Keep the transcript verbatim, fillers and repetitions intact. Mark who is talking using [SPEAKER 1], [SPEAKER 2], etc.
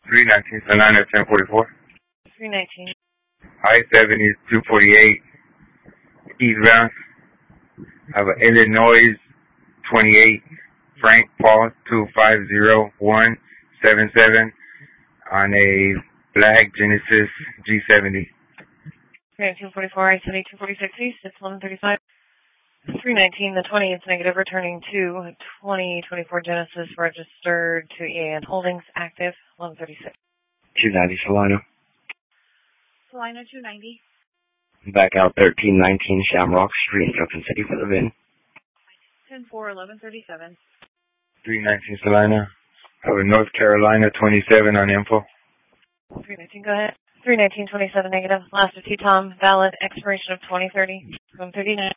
[SPEAKER 1] three nineteen Salina, ten forty-four.
[SPEAKER 2] three nineteen.
[SPEAKER 1] I seventy, two forty-eight, eastbound. I have an Illinois twenty-eight, Frank Paul, two five zero one seven seven, on a black Genesis G seventy.
[SPEAKER 2] three nineteen forty-four, I seventy, two forty-six east, it's eleven thirty-five. three nineteen, the twenty, it's negative, returning to twenty twenty-four Genesis, registered to E A N Holdings, active, eleven thirty-six.
[SPEAKER 3] two ninety Salina.
[SPEAKER 4] Salina two ninety.
[SPEAKER 3] Back out thirteen nineteen Shamrock Street in Junction City for the V I N.
[SPEAKER 4] ten four, eleven thirty-seven.
[SPEAKER 1] three nineteen Salina. I have a North Carolina twenty-seven on info.
[SPEAKER 2] three nineteen, go ahead. three nineteen, twenty-seven negative, last of T Tom, valid, expiration of twenty thirty, one thirty-nine.